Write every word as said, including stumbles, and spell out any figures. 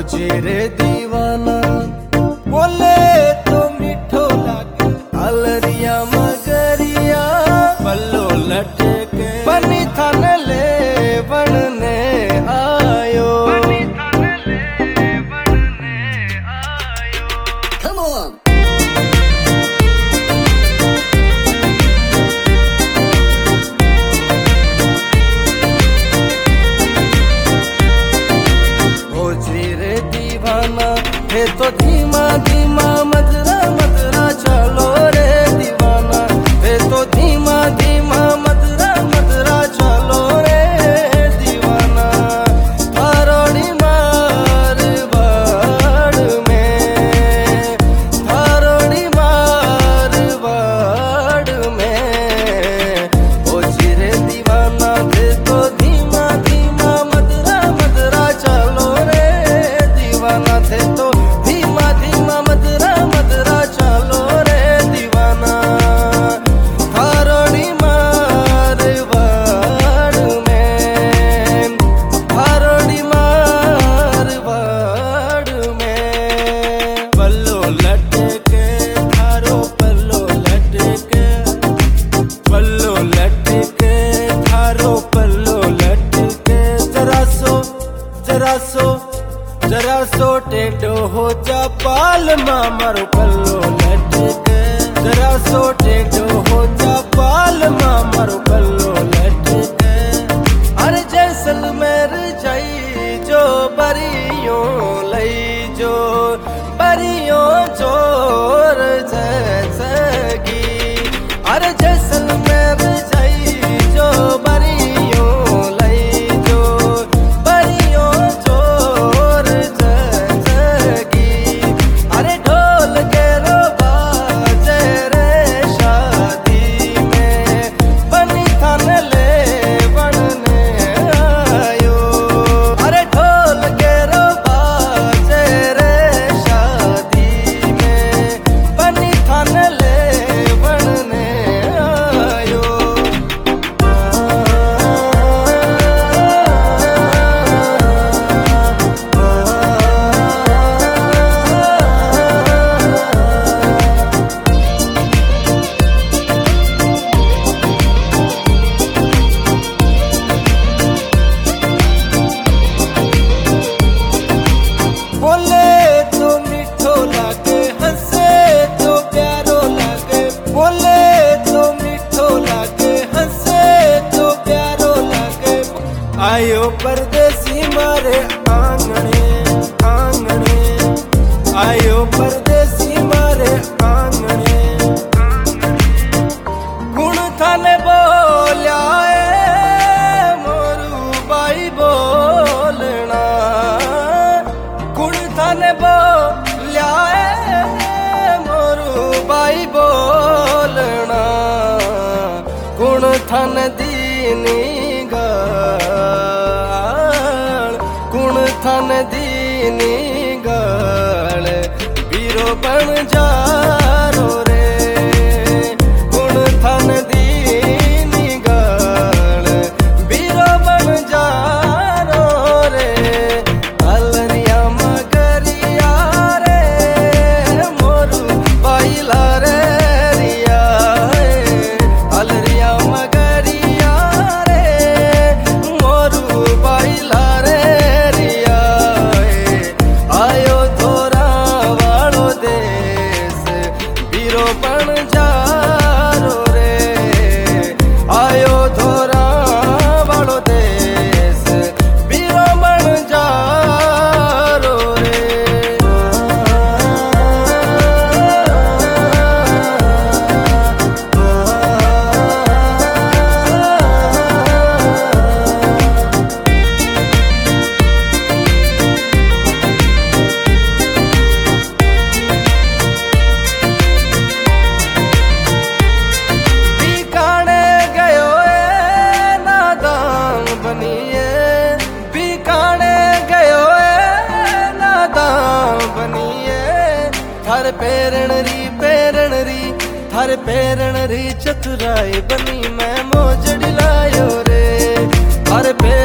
जी रे दीवाना बोले तो मीठो लागे अलरिया मगरिया पल्लो लटके बनी थन ले बनने आयो Come on. हे तो धीमा धीमा मदरा मदरा चलो रे दीवाना हे तो धीमा धीमा मदरा मदरा चलो रे दीवाना थारोड़ी मार बाड़ में थारोड़ी मार बाड़ में ओ जिरे दीवाना हे तो धीमा धीमा मदरा मदरा चलो रे दीवाना थे तो धीमा धीमा मदरा मदरा चलो रे दीवाना थारोड़ी मार बाड़ में थारोड़ी मार बाड़ में पल्लो लटके थारो पल्लो लटके पल्लो लटके थारो पल्लो लटके जरा सो जरा सो जरा सो टेढ़ो हो जा पाल मारो पल्लो लटके जरा सो टेढ़ो हो जा पाल मारो पल्लो लटके अरे जैसलमेर जाई जो बरियों लई जो बरियों चोर जैसगी अरे जैसलमेर जाई जो बरियों लई जो बरियों चोर जैसगी अरे ढोल के रो बाजे रे शादी में बनी थन ले बनने आयो अरे ढोल के रो बाजे रे शादी में बनी थन ले बनने आयो बोले तो मीठो लागे हंसे तो प्यारो लागे बोले तो मीठो लागे हंसे तो प्यारो लागे आयो परदेसी मारे आंगणे आंगणे आयो परदेसी मारे आंगणे गुण थाने बोल्या मोरू बाई बोलना गुण थाने बोल्या मोरू बाई बोलना गुण थान दीनी गाल गुण थान दीनी गाल बीरो बन जारो रे गुण थान दीनी गाल बीरो बन जारो रे अलरिया मगरिया रे मोरू बाइला रे रिया अलरिया मगरिया रे मोरू बाइला रे रिया आयो थोरा वालो देश बीरो बन जारो रे आयो थोरा वालो देश बीरो बन जारो रे बीकाने गयो ए नादान बनिए बीकाने गयो ए नादान बनिए थार पेरण री पेरण री थार पेरण री चतुराई बनी मैं मोजड़ी लायो रे थार पे